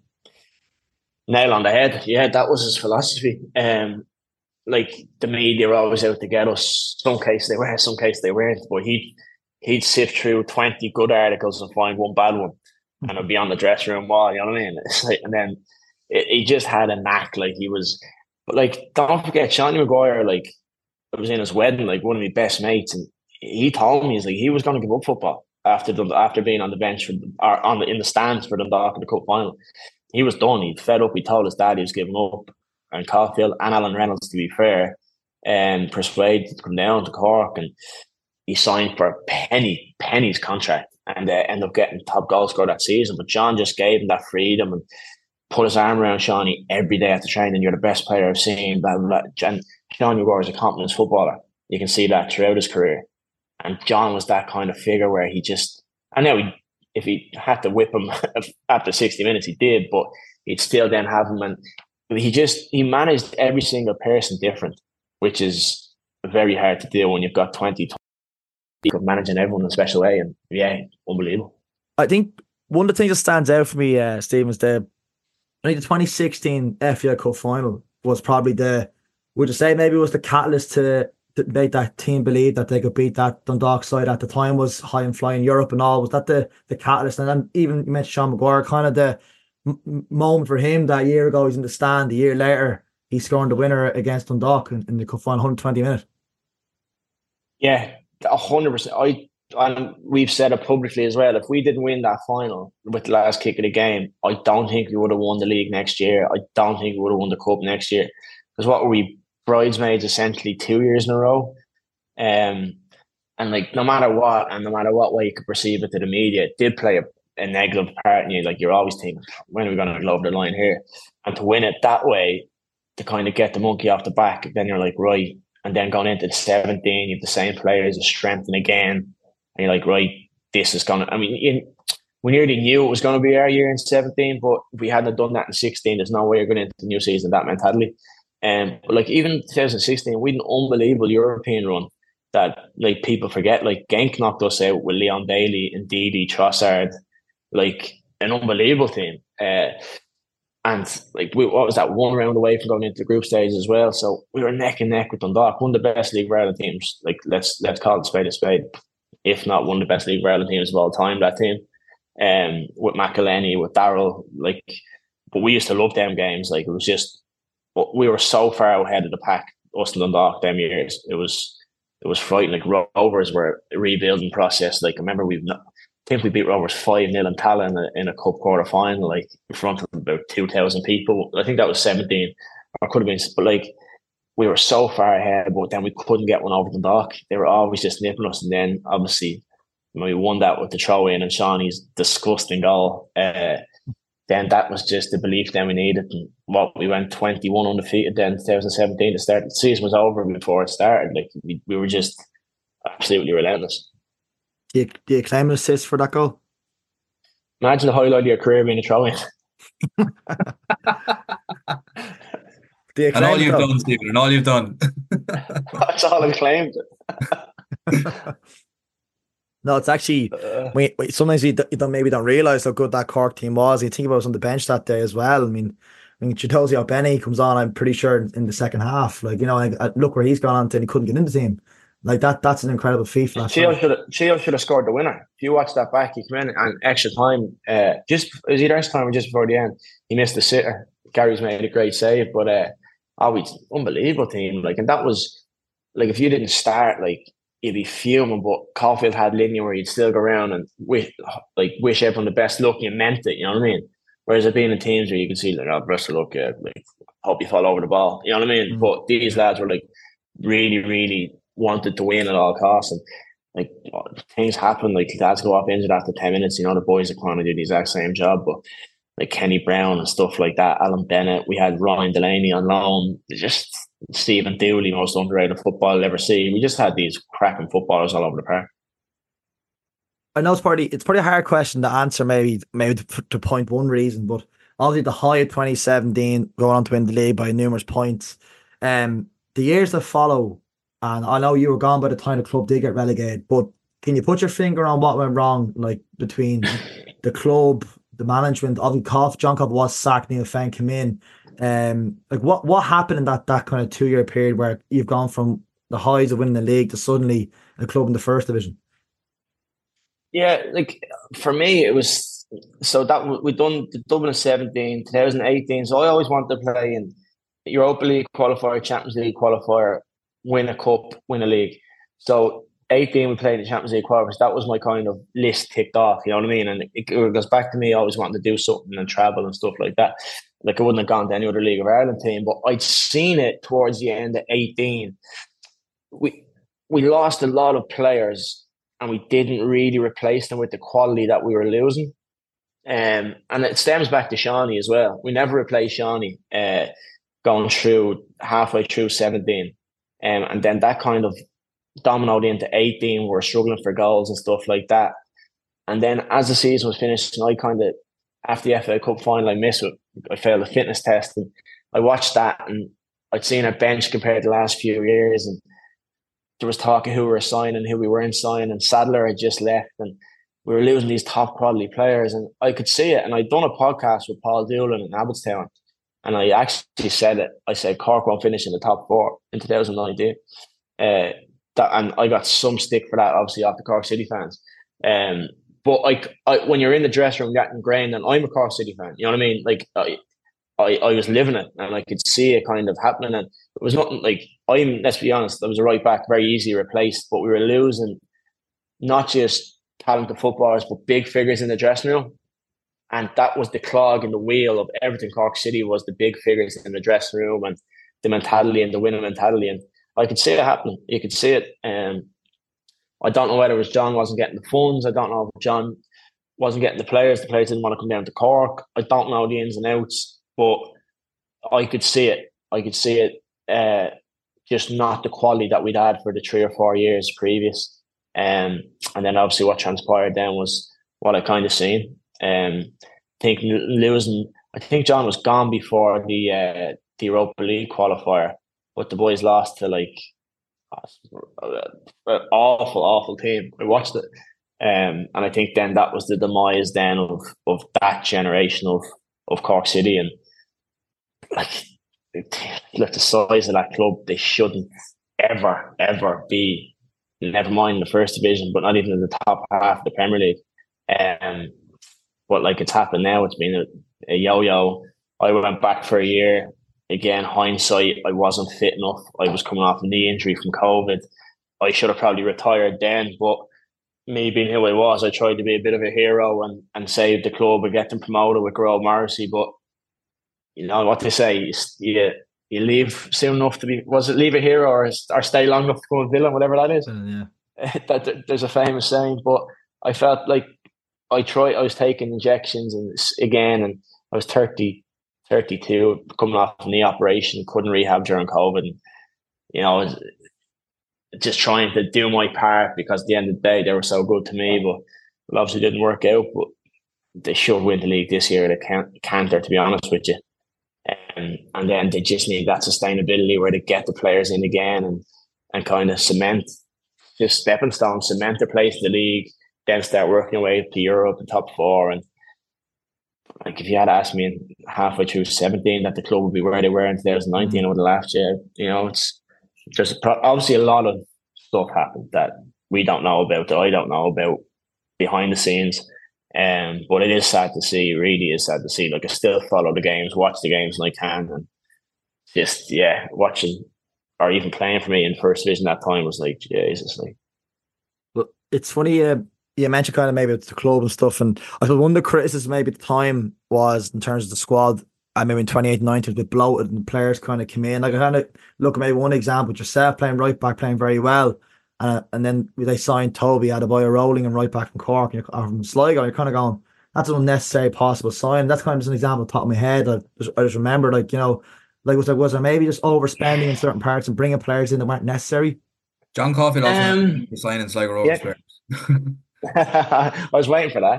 Nail on the head. Yeah, that was his philosophy. Um, like, the media were always out to get us. Some case they were, some case they weren't. But he'd, he'd sift through twenty good articles and find one bad one. And it'd be on the dressing room wall, you know what I mean? It's like, and then it, he just had a knack. Like, he was, but like, don't forget, Seanie Maguire, like, it was in his wedding, like, one of my best mates, and he told me, he's like, he was going to give up football after the, after being on the bench for, or on the, in the stands for Dundalk in the cup final. He was done. He'd fed up. He told his dad he was giving up. And Caulfield and Alan Reynolds, to be fair, and um, persuaded to come down to Cork, and he signed for a penny, penny's contract, and uh, ended up getting top goal scorer that season. But John just gave him that freedom and put his arm around Seanie every day after training. You're the best player I've seen. Blah, blah, blah. And Seanie Maguire is a confidence footballer. You can see that throughout his career. And John was that kind of figure where he just, I know he, if he had to whip him after sixty minutes, he did, but he'd still then have him. And he just, he managed every single person different, which is very hard to do when you've got twenty, twenty managing everyone in a special way. And yeah, unbelievable. I think one of the things that stands out for me, uh, Stephen, is the, I think the twenty sixteen F A Cup final was probably the, would you say maybe it was the catalyst to, to make that team believe that they could beat that Dundalk side at the time, was high and flying Europe and all. Was that the, the catalyst? And then even you mentioned Sean Maguire, kind of the m- moment for him that year ago, he's in the stand. A year later, he's scoring the winner against Dundalk in, in the cup final, one hundred twenty minutes. Yeah, one hundred percent. I and we've said it publicly as well. If we didn't win that final with the last kick of the game, I don't think we would have won the league next year. I don't think we would have won the cup next year. Because what were we, bridesmaids essentially two years in a row? Um, and like, no matter what, and no matter what way you could perceive it to the media, it did play a, a negative part in you. Like, you're always thinking, when are we going to go over the line here? And to win it that way, to kind of get the monkey off the back, then you're like, right. And then going into the seventeen, you have the same players, you strengthen again. And you're like, right, this is going to, I mean, you, we nearly knew it was going to be our year in seventeen, but if we hadn't done that in sixteen, there's no way you're going into the new season, that mentality. Um, but like, even twenty sixteen, we had an unbelievable European run that, like, people forget. Like, Genk knocked us out with Leon Bailey and Didi, Trossard, like, an unbelievable team. Uh, and like, we, what was that, one round away from going into the group stage as well. So we were neck and neck with Dundalk, one of the best League of Ireland teams. Like, let's let's call it spade a spade. If not one of the best League of Ireland teams of all time, that team. Um, with McElhenney, with Darrell, like, but we used to love them games. Like, it was just, but we were so far ahead of the pack, us and Dundalk, them years. It was, it was frightening. Like, Rovers were a rebuilding process. Like, I remember we've not, I think we beat Rovers five nil in Tallinn in a, in a cup quarter final, like, in front of about two thousand people. I think that was seventeen, or could have been, but like, we were so far ahead, but then we couldn't get one over Dundalk. They were always just nipping us. And then, obviously, when we won that with the throw in and Seanie's disgusting goal, uh, then that was just the belief then we needed. And what we went twenty-one undefeated then in twenty seventeen to start. The season was over before it started. Like we, we were just absolutely relentless. Do you, do you claim an assist for that goal? Imagine the highlight of your career being a throw-in. And all you've though? done, Stephen, and all you've done. That's all I've claimed. No, it's actually, uh, we, we, sometimes you don't, you don't maybe don't realise how good that Cork team was. You think about us on the bench that day as well. I mean, I mean, Chitozio Benny comes on, I'm pretty sure, in the second half. Like, you know, like, look where he's gone on to and he couldn't get into the team. Like, that that's an incredible feat for that. Chio should, have, Chio should have scored the winner. If you watch that back, he came in and extra time, uh, just, it was either extra time or just before the end, he missed the sitter. Gary's made a great save, but uh, always unbelievable team. Like, and that was, like, if you didn't start, like, you'd be fuming, but Caulfield had linear where you'd still go around and wish, like, wish everyone the best luck. You meant it, you know what I mean? Whereas it being in teams where you can see, like, oh, best of luck, yeah, like, hope you fall over the ball, you know what I mean? Mm-hmm. But these lads were like really, really wanted to win at all costs, and like things happen. Like lads go off injured after ten minutes. You know, the boys are trying to do the exact same job, but like Kenny Brown and stuff like that, Alan Bennett. We had Ryan Delaney on loan. Just Stephen Dooley, most underrated football I'll ever see. We just had these cracking footballers all over the park. I know it's probably it's probably a hard question to answer, maybe maybe to, to point one reason, but obviously the high of twenty seventeen, going on to win the league by numerous points. Um, the years that follow, and I know you were gone by the time the club did get relegated, but can you put your finger on what went wrong, like between the club, the management? Obviously, Cough, John Cough was sacked, Neil Fenn came in. Um, like what what happened in that that kind of two year period where you've gone from the highs of winning the league to suddenly a club in the first division? Yeah, like for me, it was so that we done the Dublin seventeen, twenty eighteen. So I always wanted to play in Europa League qualifier, Champions League qualifier, win a cup, win a league. So eighteen, we played the Champions League qualifiers. That was my kind of list ticked off. You know what I mean? And it, it goes back to me always wanting to do something and travel and stuff like that. Like I wouldn't have gone to any other League of Ireland team, but I'd seen it towards the end of eighteen. We we lost a lot of players, and we didn't really replace them with the quality that we were losing. Um, and it stems back to Shawnee as well. We never replaced Shawnee uh, going through halfway through seventeen. Um, and then that kind of dominoed into eighteen. We were struggling for goals and stuff like that. And then as the season was finished, and I kind of, after the F A Cup final, I missed it. I failed the fitness test. And I watched that, and I'd seen our bench compared to the last few years. And there was talk of who we were signing, who we weren't signing, and Sadler had just left, and we were losing these top quality players, and I could see it. And I'd done a podcast with Paul Doolan in Abbottstown, and I actually said it. I said Cork won't finish in the top four in two thousand nineteen. Uh, that, and I got some stick for that, obviously, off the Cork City fans. Um, but I, I, when you're in the dressing room getting ingrained, and I'm a Cork City fan, you know what I mean? Like I, I, I was living it, and I could see it kind of happening, and it was nothing like I'm. Let's be honest, I was a right back, very easily replaced, but we were losing not just talented footballers, but big figures in the dressing room, and that was the clog in the wheel of everything. Cork City was the big figures in the dressing room and the mentality and the winning mentality, and I could see it happening. You could see it. Um, I don't know whether it was John wasn't getting the funds. I don't know if John wasn't getting the players. The players didn't want to come down to Cork. I don't know the ins and outs, but I could see it. I could see it. Uh, just not the quality that we'd had for the three or four years previous. Um, and then obviously what transpired then was what I kind of seen. Um, I think losing. I think John was gone before the uh, the Europa League qualifier, but the boys lost to like an awful, awful team. I watched it, um, and I think then that was the demise then of of that generation of of Cork City, and like look the size of that club. They shouldn't ever, ever be. Never mind the first division, but not even in the top half of the Premier League. Um, but like it's happened now. It's been a, a yo-yo. I went back for a year. Again, hindsight, I wasn't fit enough. I was coming off a knee injury from COVID. I should have probably retired then, but me being who I was, I tried to be a bit of a hero and, and save the club and get them promoted with Grove Morrissey. But you know what they say, you, you leave soon enough to be, was it leave a hero or, or stay long enough to become a villain, whatever that is. Uh, yeah. that, there's a famous saying, but I felt like I tried, I was taking injections and again, and I was thirty, thirty-two, coming off a knee operation, couldn't rehab during COVID. And, you know, I was just trying to do my part because at the end of the day, they were so good to me, but it obviously didn't work out. But they should win the league this year. They can't, can't there, to be honest with you. Um, and then they just need that sustainability where they get the players in again and, and kind of cement, just stepping stone, cement their place in the league, then start working their way up to Europe and top four. And like, if you had asked me halfway through seventeen that the club would be where they were in twenty nineteen, I would have laughed. Yeah, you know, it's there's obviously a lot of stuff happened that we don't know about, that I don't know about behind the scenes. Um, but it is sad to see, it really is sad to see. Like, I still follow the games, watch the games when I can, and just, yeah, watching or even playing for me in first division that time was like, Jesus. Like, well, it's funny, uh, you mentioned kind of maybe it's the club and stuff, and I suppose one of the criticisms maybe at the time was in terms of the squad. I mean, in twenty eighteen nineteen, it was a bit bloated and the players kind of came in. Like, I kind of look at maybe one example with yourself playing right back, playing very well. Uh, and then they signed Toby Adebayo Rolling and right back from Cork and you're, or from Sligo. You're kind of going, that's an unnecessary possible sign. That's kind of just an example off the top of my head. I just, I just remember, like, you know, like, was there, was there maybe just overspending in certain parts and bringing players in that weren't necessary? John Caulfield also Um, signing Sligo Rovers yeah. players. I was waiting for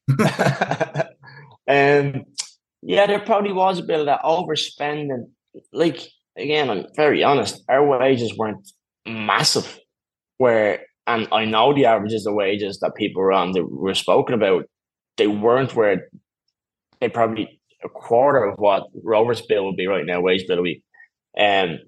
that. um, yeah, there probably was a bit of that overspending. Like, again, I'm very honest, our wages weren't massive. Where, and I know the averages of wages that people were on, that were spoken about, they weren't where they probably a quarter of what Rovers' bill would be right now, wage bill will be. Um,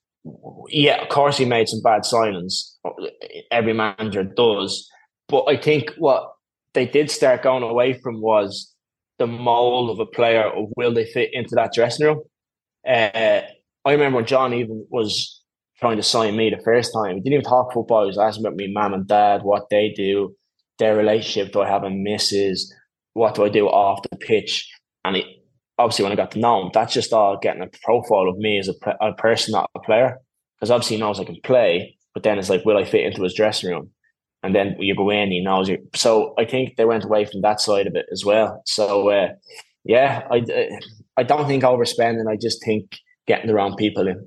yeah, of course he made some bad signings. Every manager does. But I think what they did start going away from was the mold of a player, of will they fit into that dressing room? Uh, I remember when John even was trying to sign me the first time. We didn't even talk football. He was asking about me mum and dad, what they do, their relationship. Do I have a missus? What do I do off the pitch? And he, obviously when I got to know him, that's just all getting a profile of me as a, a person, not a player. Because obviously he knows I can play, but then it's like, will I fit into his dressing room? And then you go in, he knows you. So I think they went away from that side of it as well. So uh, yeah, I, I don't think overspending. I just think getting the wrong people in.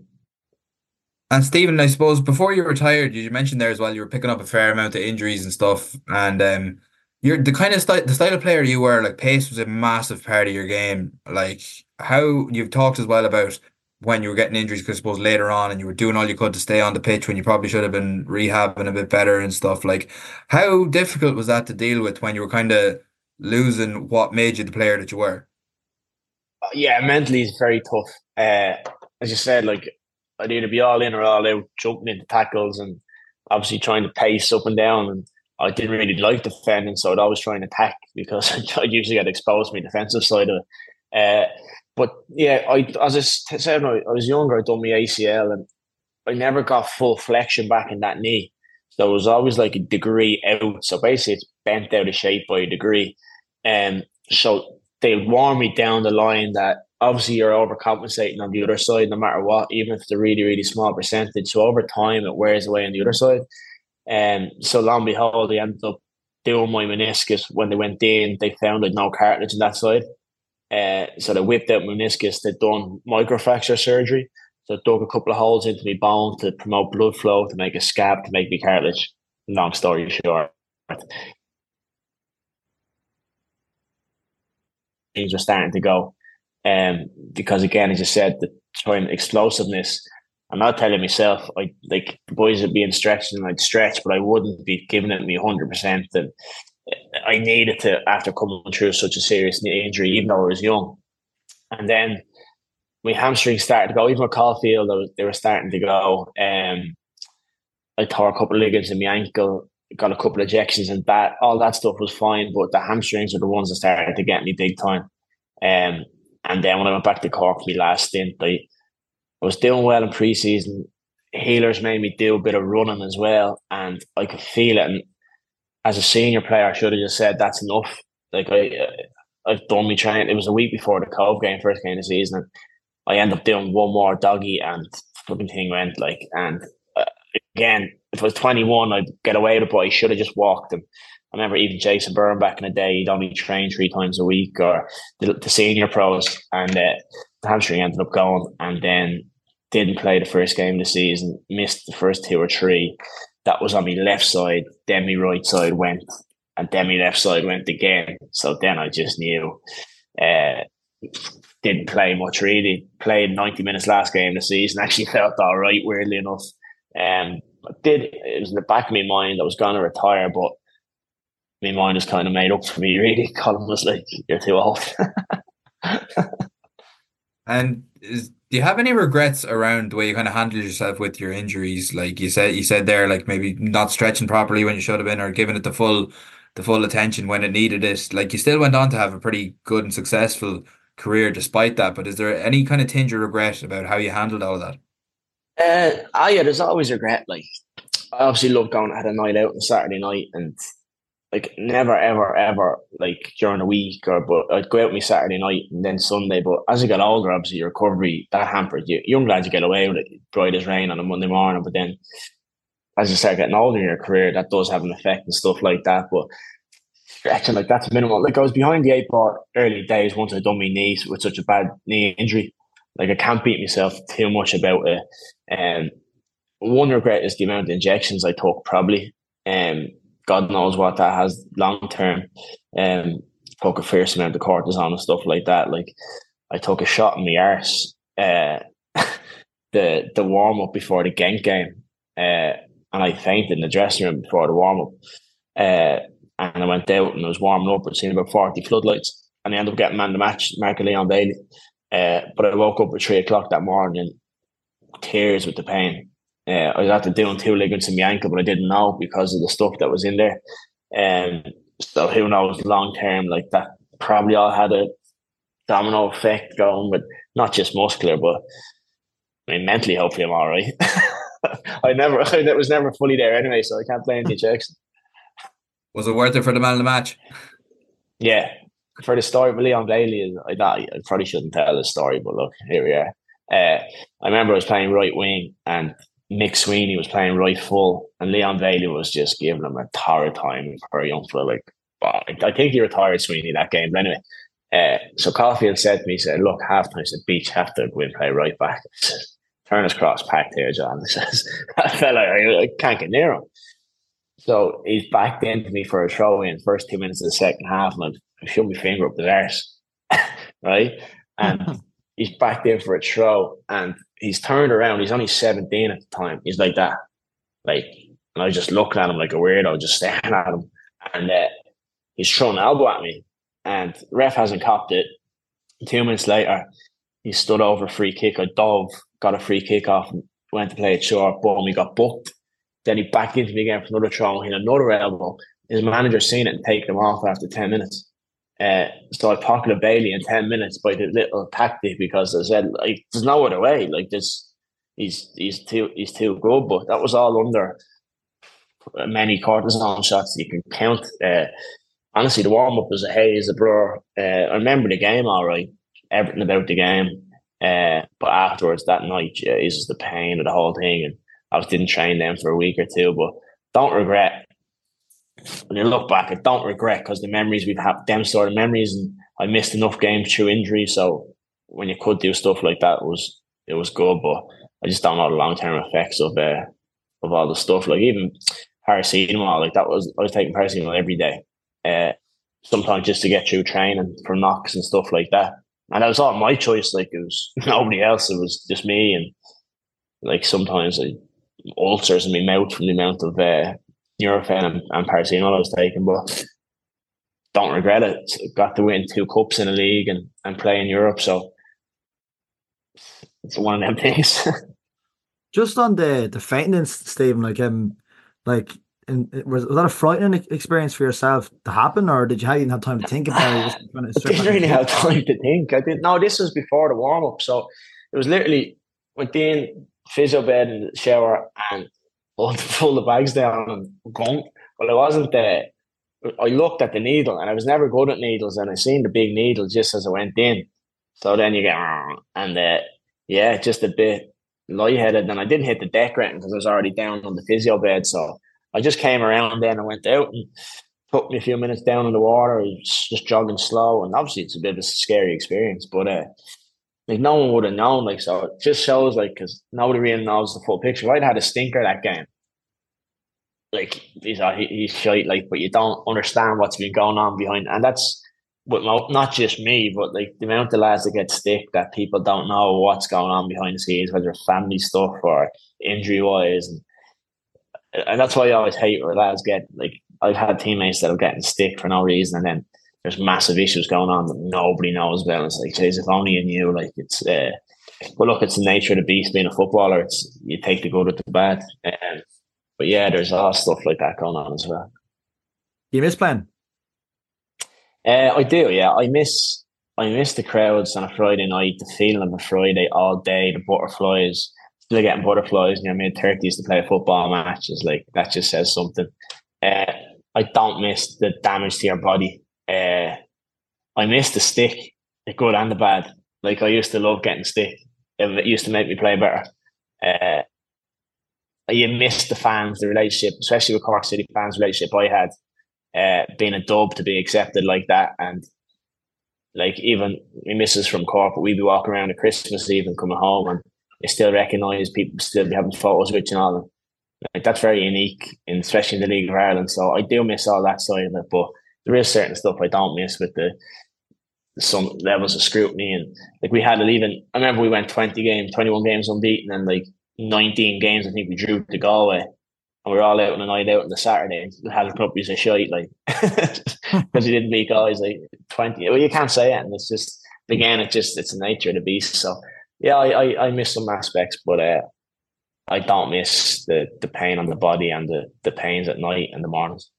And Stephen, I suppose before you retired, you mentioned there as well, you were picking up a fair amount of injuries and stuff. And um, you're the kind of style, the style of player you were, like, pace was a massive part of your game. Like, how you've talked as well about when you were getting injuries, because I suppose later on and you were doing all you could to stay on the pitch when you probably should have been rehabbing a bit better and stuff. Like, how difficult was that to deal with when you were kind of losing what made you the player that you were? Yeah, mentally it's very tough. Uh, as you said, like, I'd either be all in or all out, jumping into tackles and obviously trying to pace up and down. And I didn't really like defending, so I'd always try and attack because I'd usually get exposed to my defensive side of it. Uh, but yeah, I as I said, when I was younger, I'd done my A C L and I never got full flexion back in that knee. So it was always like a degree out. So basically it's bent out of shape by a degree. And so they wore me down the line that obviously you're overcompensating on the other side no matter what, even if it's a really, really small percentage. So over time, it wears away on the other side. And um, so long and behold, they ended up doing my meniscus. When they went in, they found like no cartilage on that side. Uh, so they whipped out my meniscus. They'd done microfracture surgery. So they dug a couple of holes into my bone to promote blood flow, to make a scab, to make me cartilage. Long story short. Things were starting to go. Um, because again, as you said, the trying explosiveness. I'm not telling myself, I like the boys are being stretched and I'd stretch, but I wouldn't be giving it me one hundred percent. And I needed to, after coming through such a serious injury, even though I was young. And then my hamstrings started to go. Even with Caulfield, was, they were starting to go. Um, I tore a couple of ligaments in my ankle, got a couple of ejections and that. All that stuff was fine, but the hamstrings are the ones that started to get me big time. Um, and then when I went back to Cork for my last stint, I, I was doing well in pre-season. Healers made me do a bit of running as well, and I could feel it. And as a senior player, I should have just said, that's enough. Like, I, I've done my training. It was a week before the Cove game, first game of the season, and I ended up doing one more doggy, and fucking thing went like. And uh, again, if I was twenty-one, I'd get away with it, but I should have just walked him. I remember even Jason Byrne back in the day, he'd only train three times a week, or the, the senior pros, and uh, the hamstring ended up going, and then didn't play the first game of the season, missed the first two or three. That was on my left side, then my right side went, and then my left side went again. So then I just knew. Uh, didn't play much really. Played ninety minutes last game of the season. Actually felt all right, weirdly enough. Um, but did it was in the back of my mind I was going to retire, but my mind was kind of made up for me. Really, Colin was like, "You're too old." And is, do you have any regrets around the way you kind of handled yourself with your injuries? Like you said, you said there, like maybe not stretching properly when you should have been, or giving it the full, the full attention when it needed it. Like you still went on to have a pretty good and successful career despite that. But is there any kind of tinge of regret about how you handled all of that? Uh, oh yeah, there's always regret. Like I obviously love going out a night out on Saturday night, and like never ever ever like during the week, or but I'd go out me Saturday night and then Sunday. But as you get older, obviously your recovery that hampered you. You're glad you get away with it, bright as rain on a Monday morning. But then as you start getting older in your career, that does have an effect and stuff like that. But stretching like that's minimal. Like I was behind the eight ball early days once I'd done my knees with such a bad knee injury. Like I can't beat myself too much about it. Um, one regret is the amount of injections I took. Probably. Um. God knows what that has long term. Um, took a fierce amount of cortisone and stuff like that. Like I took a shot in my arse, uh, the the warm up before the Genk game, uh, and I fainted in the dressing room before the warm up. Uh, and I went out and I was warming up and seeing about forty floodlights, and I ended up getting man of the match, Mark Leon Bailey. Uh, but I woke up at three o'clock that morning, tears with the pain. Uh, I was after doing two ligaments in my ankle, but I didn't know because of the stuff that was in there. Um, so who knows long term, like that probably all had a domino effect going with not just muscular, but I mean mentally. Hopefully, I'm all right. I never, I was never fully there anyway, so I can't blame the injection. Was it worth it for the man of the match? Yeah, for the story with Leon Bailey, I, I probably shouldn't tell the story, but look, here we are. Uh, I remember I was playing right wing and Mick Sweeney was playing right full, and Leon Bailey was just giving him a torrid time for a young fella. Like, well, I think he retired Sweeney that game, but anyway. Uh, so Caulfield said to me, he said, "Look, halftime, said Beach have to go and play right back." Turner's cross packed here, John. He says, "That fella, I, I can't get near him." So he's backed into me for a throw in first two minutes of the second half, and I shoved my finger up his arse, right? And he's backed in for a throw, and he's turned around. He's only seventeen at the time. He's like that. Like, and I was just looking at him like a weirdo, just staring at him. And uh, he's thrown an elbow at me. And the ref hasn't copped it. Two minutes later, he stood over a free kick. I dove, got a free kick off, and went to play it short. Boom, he got booked. Then he backed into me again for another throw. He had another elbow. His manager seen it and taken him off after ten minutes. Uh, so I pocketed Bailey in ten minutes by the little tactic because I said, like, there's no other way. Like this, he's he's too he's too good. But that was all under many cortisone shots you can count. Uh, honestly, the warm up was a haze, a blur. Uh, I remember the game all right, everything about the game. Uh, but afterwards that night, yeah, it's just the pain of the whole thing, and I was didn't train them for a week or two. But don't regret. When you look back, I don't regret because the memories we've had, them sort of memories, and I missed enough games through injury. So when you could do stuff like that, it was it was good. But I just don't know the long term effects of uh, of all the stuff. Like even paracetamol, like that was I was taking paracetamol every day. Uh, sometimes just to get through training for knocks and stuff like that. And that was all my choice. Like it was nobody else. It was just me. And like sometimes I, ulcers in my mouth from the amount of uh, Nurofen and, and paracetamol I was taking, but don't regret it. Got to win two cups in the league and, and play in Europe, so it's one of them things. Just on the the fainting, Stephen, like um, like in, was, was that a frightening experience for yourself to happen, or did you even have time to think about it? I didn't really have time to think. I didn't. No, this was before the warm up, so it was literally went in physio bed in the shower and pull the bags down and gone. Well, I wasn't there. I looked at the needle and I was never good at needles, and I seen the big needle just as I went in. So then you get, and uh, yeah, just a bit lightheaded. And I didn't hit the deck right because I was already down on the physio bed. So I just came around then and went out, and took me a few minutes down in the water, just jogging slow, and obviously it's a bit of a scary experience, but uh, like no one would have known. Like, so it just shows, like, because nobody really knows the full picture. If I'd had a stinker that game, like he's uh, he, he's shite, like, but you don't understand what's been going on behind, and that's with mo- not just me, but like the amount of lads that get stick that people don't know what's going on behind the scenes, whether it's family stuff or injury wise, and and that's why I always hate where lads get, like, I've had teammates that are getting stick for no reason, and then there's massive issues going on that nobody knows about. It's like, geez, if only you knew. Like, it's, uh, but look, it's the nature of the beast being a footballer. It's, you take the good with the bad. Um, but yeah, there's all stuff like that going on as well. You miss playing? Uh, I do, yeah. I miss, I miss the crowds on a Friday night, the feeling of a Friday all day, the butterflies. Still getting butterflies in your mid thirties to play a football match is like, that just says something. Uh, I don't miss the damage to your body. Uh, I miss the stick, the good and the bad. Like, I used to love getting stick. It used to make me play better. Uh, you miss the fans, the relationship, especially with Cork City fans, relationship I had, uh, being a dub to be accepted like that. And like, even we misses from Cork, but we'd be walking around at Christmas Eve and coming home, and they still recognise people, still be having photos with you and all. Like, that's very unique, in, especially in the League of Ireland. So I do miss all that side of it, but there is certain stuff I don't miss with the some levels of scrutiny. And like, we had it even, I remember we went twenty games, twenty-one games unbeaten, and like nineteen games I think we drew to Galway, and we were all out on a night out on the Saturday and we had a couple of shite, like, because we didn't beat guys like twenty. Well, you can't say it, and it's just, again, it's just, it's the nature of the beast. So yeah, I I, I miss some aspects, but uh, I don't miss the the pain on the body and the the pains at night and the mornings.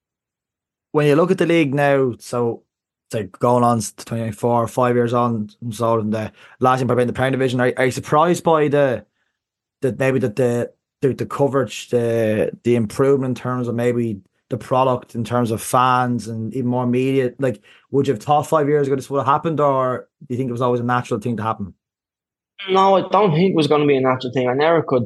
When you look at the league now, so say going on to twenty twenty-four, five years on, so in the last year probably in the Premier Division, are, are you surprised by the that maybe that the, the the coverage, the the improvement in terms of maybe the product, in terms of fans and even more media? Like, would you have thought five years ago this would have happened, or do you think it was always a natural thing to happen? No, I don't think it was going to be a natural thing. I never could.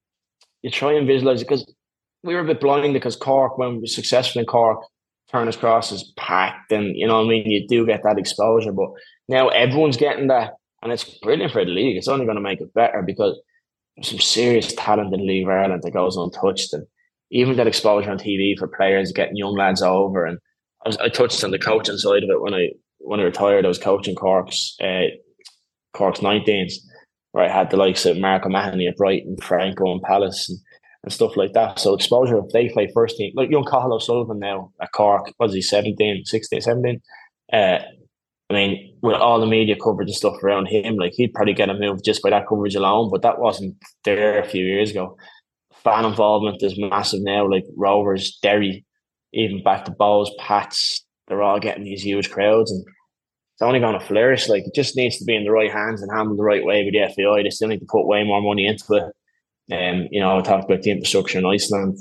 You try and visualize it, because we were a bit blind, because Cork, when we were successful in Cork, Turner's Cross is packed, and you know what I mean, you do get that exposure. But now everyone's getting that, and it's brilliant for the league. It's only going to make it better, because there's some serious talent in the League of Ireland that goes untouched, and even that exposure on T V for players, getting young lads over. And I was I touched on the coaching side of it when I when I retired. I was coaching Cork's uh, Cork's nineteens, where I had the likes of Mark O'Mahony at Brighton, Franco and Palace, and, and stuff like that. So exposure, if they play first team, like young Cathal O'Sullivan now at Cork, was he seventeen, sixteen, seventeen? Uh, I mean, with all the media coverage and stuff around him, like, he'd probably get a move just by that coverage alone, but that wasn't there a few years ago. Fan involvement is massive now, like Rovers, Derry, even back to Bows, Pats, they're all getting these huge crowds, and it's only going to flourish. Like, it just needs to be in the right hands and handled the right way with the F A I. They still need to put way more money into it. Um, you know, I talked about the infrastructure in Iceland.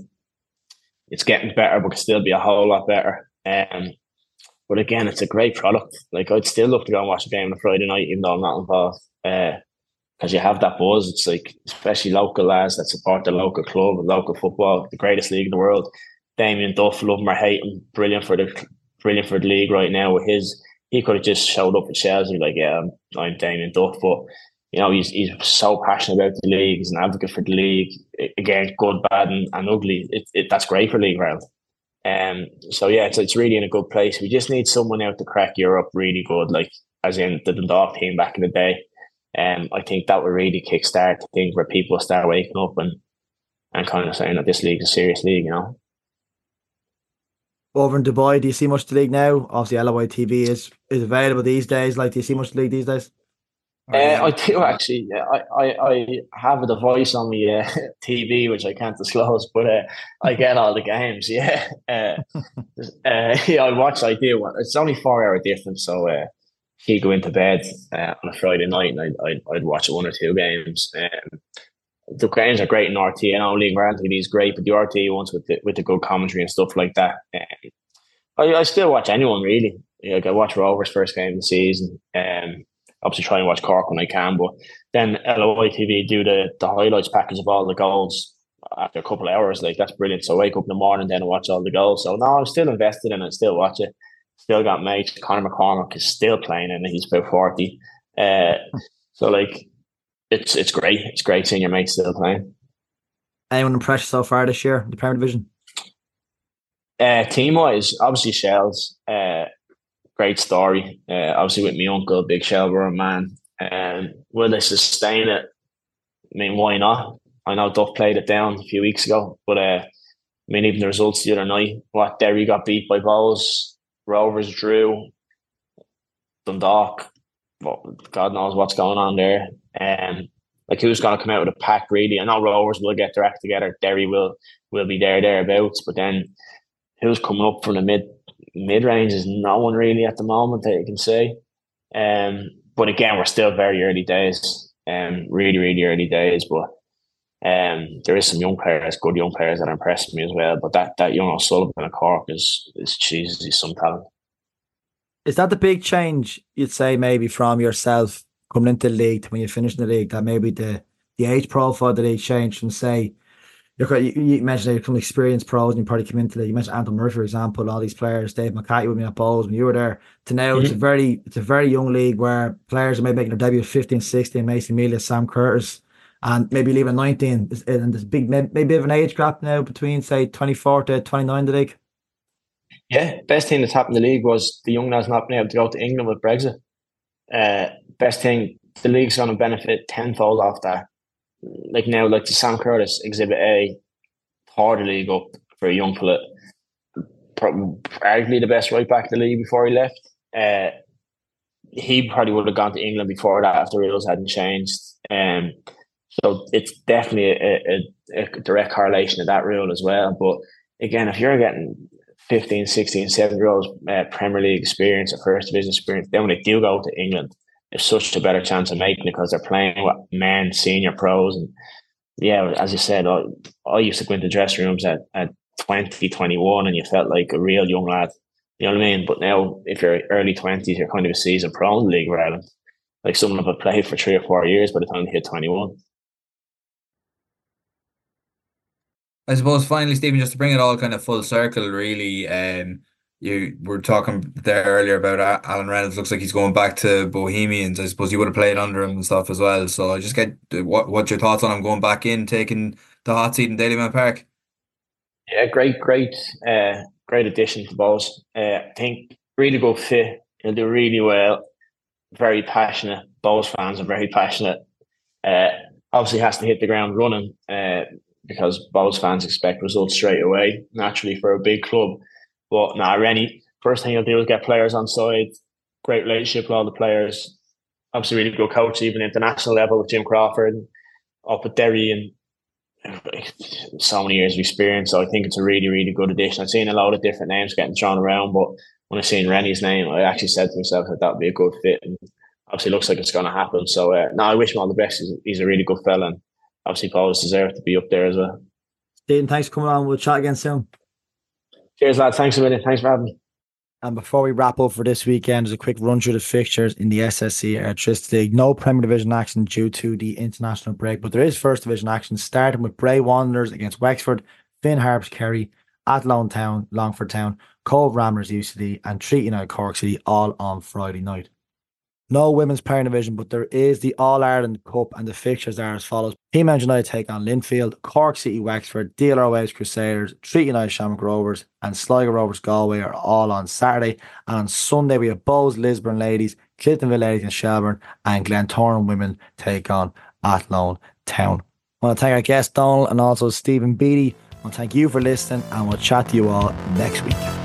It's getting better, but could still be a whole lot better. Um, but again, it's a great product. Like, I'd still love to go and watch a game on a Friday night, even though I'm not involved. Because uh, you have that buzz. It's like, especially local lads that support the local club and local football, the greatest league in the world. Damien Duff, love him or hate him, brilliant for the brilliant for the league right now with his. He could have just showed up at Chelsea like, yeah, I'm, I'm Damien Duff, but you know, he's he's so passionate about the league. He's an advocate for the league. Again, good, bad, and, and ugly. It, it that's great for League Round. Um, so yeah, it's it's really in a good place. We just need someone out to crack Europe really good, like as in the Dundalk team back in the day. Um, I think that would really kickstart the thing where people start waking up and and kind of saying that this league is a serious league, you know. Over in Dubai, do you see much of the league now? Obviously, L O I T V is, is available these days. Like, do you see much of the league these days? Uh, I do actually. I, I, I have a device on my uh, T V which I can't disclose, but uh, I get all the games. Yeah, uh, uh, yeah. I watch. I do. It's only four hour difference, so uh, he'd go into bed uh, on a Friday night, and I'd, I'd I'd watch one or two games. Um, the games are great in R T. I know League Round T V is great, but the R T ones with the, with the good commentary and stuff like that. Um, I, I still watch anyone really. Like, I watch Rovers first game of the season. Um, obviously try and watch Cork when I can, but then L O I T V do the, the highlights package of all the goals. after a couple of hours. Like, that's brilliant. So I wake up in the morning then and watch all the goals. So no, I'm still invested in it, still watch it. Still got mates. Conor McCormack is still playing and he's about forty. Uh, so like, it's it's great. It's great seeing your mates still playing. Anyone impressed so far this year in the Premier Division? Uh, team wise, obviously Shells. Uh, great story. Uh, obviously with my uncle, big Shelbourne man. And um, will they sustain it? I mean, why not? I know Duff played it down a few weeks ago, but uh, I mean, even the results the other night, what Derry got beat by Bows, Rovers drew, Dundalk, well, God knows what's going on there. Um, like, who's going to come out with a pack, really? I know Rovers will get their act together. Derry will will be there, thereabouts. But then who's coming up from the mid mid range is no one really at the moment that you can say. Um, but again, we're still very early days. Um, really, really early days. But um, there is some young players, good young players that impressed me as well. But that that young O'Sullivan at Cork is is Jesus, he's some talent. Is that the big change you'd say maybe from yourself coming into the league to when you finish in the league, that maybe the, the age profile of the league changed from, say, you're, you, you mentioned you're some experienced pros and you probably come into the, you mentioned Anton Murphy, for example, all these players, Dave McCarthy with me at Bowls when you were there, to now mm-hmm. it's a very it's a very young league where players are maybe making their debut at fifteen, sixteen, Mason Mealy, Sam Curtis, and maybe leaving nineteen, and there's big, maybe a bit of an age gap now between, say, twenty-four to twenty-nine in the league. Yeah, best thing that's happened in the league was the young lads not being able to go to England with Brexit. Uh, best thing, the league's going to benefit tenfold off that. Like now, like the Sam Curtis Exhibit A tore the league up for a young fella. Arguably the best right back in the league before he left. Uh, he probably would have gone to England before that if the rules hadn't changed. Um, so it's definitely a, a, a direct correlation to that rule as well. But again, if you're getting fifteen, sixteen, seventeen year olds uh, Premier League experience or First Division experience, then when they do go to England, there's such a better chance of making it because they're playing with men, senior pros. And yeah, as you said, I, I used to go into dressing rooms at, at twenty, twenty-one and you felt like a real young lad. You know what I mean? But now, if you're early twenties, you're kind of a seasoned pro in the League of Ireland. Like some of them have played for three or four years by the time they hit twenty-one. I suppose finally, Stephen, just to bring it all kind of full circle, really, um, you were talking there earlier about Alan Reynolds. Looks like he's going back to Bohemians. I suppose you would have played under him and stuff as well. So I just get what what's your thoughts on him going back in, taking the hot seat in Dalymount Park? Yeah, great, great, uh, great addition to Bows. Uh, I think really good fit. He'll do really well. Very passionate. Bows fans are very passionate. Uh, obviously has to hit the ground running. Uh, because Bows fans expect results straight away, naturally, for a big club. But nah, Rennie, first thing he'll do is get players on side. Great relationship with all the players. Obviously, really good coach, even international level with Jim Crawford, up at Derry, and so many years of experience. So I think it's a really, really good addition. I've seen a lot of different names getting thrown around, but when I seen Rennie's name, I actually said to myself that that would be a good fit. And obviously, it looks like it's going to happen. So uh, no, I wish him all the best. He's, he's a really good fella. And obviously, Paulus deserves to be up there as well. Stephen, thanks for coming on. We'll chat again soon. Cheers, lad. Thanks a minute. Thanks for having me. And before we wrap up for this weekend, there's a quick run through the fixtures in the S S C Airtricity League. No Premier Division action due to the international break, but there is First Division action, starting with Bray Wanderers against Wexford, Finn Harps Kerry, Athlone Town, Longford Town, Cove Ramblers U C D, and Treaty United Cork City, all on Friday night. No women's Premier Division, but there is the All-Ireland Cup, and the fixtures are as follows. Peamount United take on Linfield, Cork City Wexford, D L R Waves Crusaders, Treaty United Shamrock Rovers, and Sligo Rovers Galway are all on Saturday. And on Sunday we have Bows Lisburn Ladies, Cliftonville Ladies and Shelbourne, and Glentoran Women take on Athlone Town. I want to thank our guest Donald and also Stephen Beattie. I want to thank you for listening, and we'll chat to you all next week.